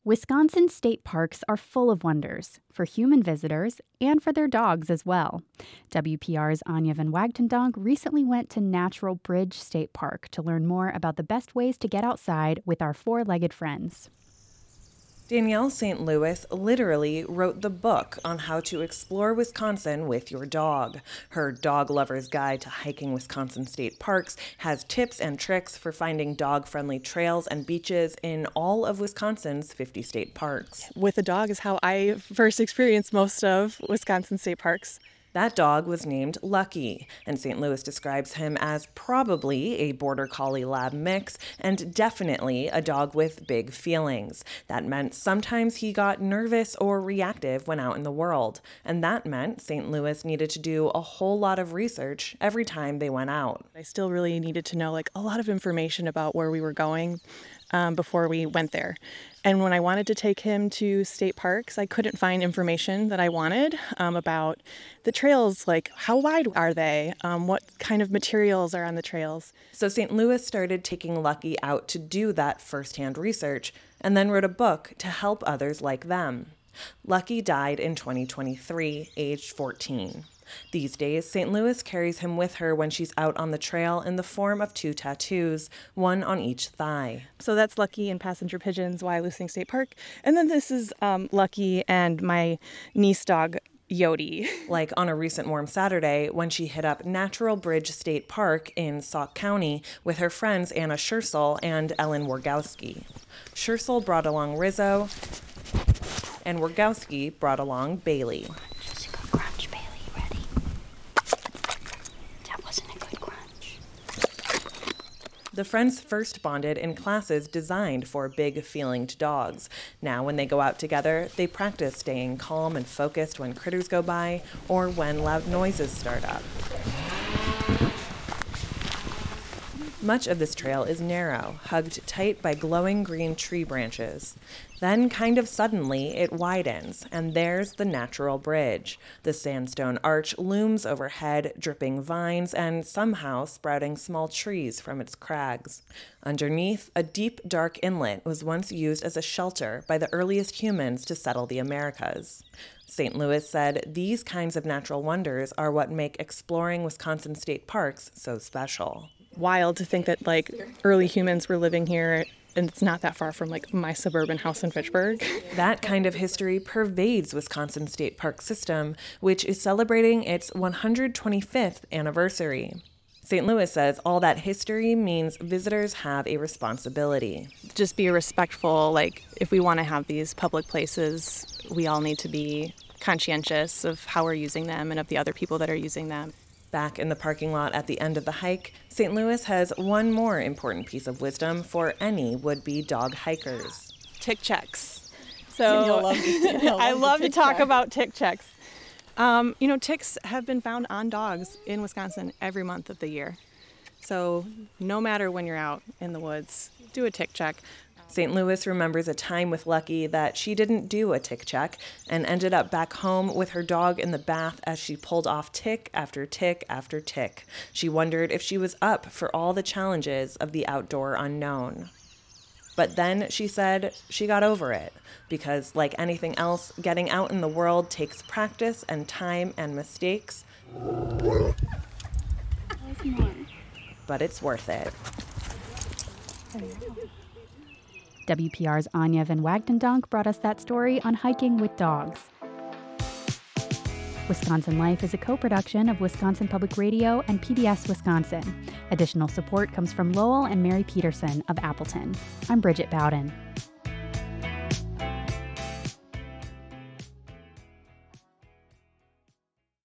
Wisconsin state parks are full of wonders for human visitors and for their dogs as well. WPR's Anya Van Wagtendonk recently went to Natural Bridge State Park to learn more about the best ways to get outside with our four-legged friends. Danielle St. Louis literally wrote the book on how to explore Wisconsin with your dog. Her Dog Lover's Guide to Hiking Wisconsin State Parks has tips and tricks for finding dog-friendly trails and beaches in all of Wisconsin's 50 state parks. With a dog is how I first experienced most of Wisconsin state parks. That dog was named Lucky, and St. Louis describes him as probably a Border Collie Lab mix and definitely a dog with big feelings. That meant sometimes he got nervous or reactive when out in the world, and that meant St. Louis needed to do a whole lot of research every time they went out. I still really needed to know a lot of information about where we were going before we went there. And when I wanted to take him to state parks, I couldn't find information that I wanted about the trails, like how wide are they, what kind of materials are on the trails. So St. Louis started taking Lucky out to do that firsthand research and then wrote a book to help others like them. Lucky died in 2023, aged 14. These days, St. Louis carries him with her when she's out on the trail in the form of 2 tattoos, one on each thigh. So that's Lucky and Passenger Pigeons, Wyalusing State Park. And then this is Lucky and my niece dog, Yodi. Like on a recent warm Saturday when she hit up Natural Bridge State Park in Sauk County with her friends Anna Schursel and Ellen Wargowski. Schursel brought along Rizzo, and Wargowski brought along Bailey. The friends first bonded in classes designed for big-feelinged dogs. Now, when they go out together, they practice staying calm and focused when critters go by or when loud noises start up. Much of this trail is narrow, hugged tight by glowing green tree branches. Then, kind of suddenly, it widens, and there's the Natural Bridge. The sandstone arch looms overhead, dripping vines and somehow sprouting small trees from its crags. Underneath, a deep, dark inlet was once used as a shelter by the earliest humans to settle the Americas. St. Louis said these kinds of natural wonders are what make exploring Wisconsin state parks so special. Wild to think that early humans were living here, and it's not that far from my suburban house in Fitchburg. That kind of history pervades Wisconsin State Park System, which is celebrating its 125th anniversary. St. Louis says all that history means visitors have a responsibility. Just be respectful. If we want to have these public places, we all need to be conscientious of how we're using them and of the other people that are using them. Back in the parking lot at the end of the hike, St. Louis has one more important piece of wisdom for any would-be dog hikers. Tick checks. So I love to talk about tick checks. Ticks have been found on dogs in Wisconsin every month of the year. So no matter when you're out in the woods, do a tick check. St. Louis remembers a time with Lucky that she didn't do a tick check and ended up back home with her dog in the bath as she pulled off tick after tick after tick. She wondered if she was up for all the challenges of the outdoor unknown. But then, she said, she got over it because, like anything else, getting out in the world takes practice and time and mistakes. But it's worth it. WPR's Anya Van Wagtendonk brought us that story on hiking with dogs. Wisconsin Life is a co-production of Wisconsin Public Radio and PBS Wisconsin. Additional support comes from Lowell and Mary Peterson of Appleton. I'm Bridget Bowden.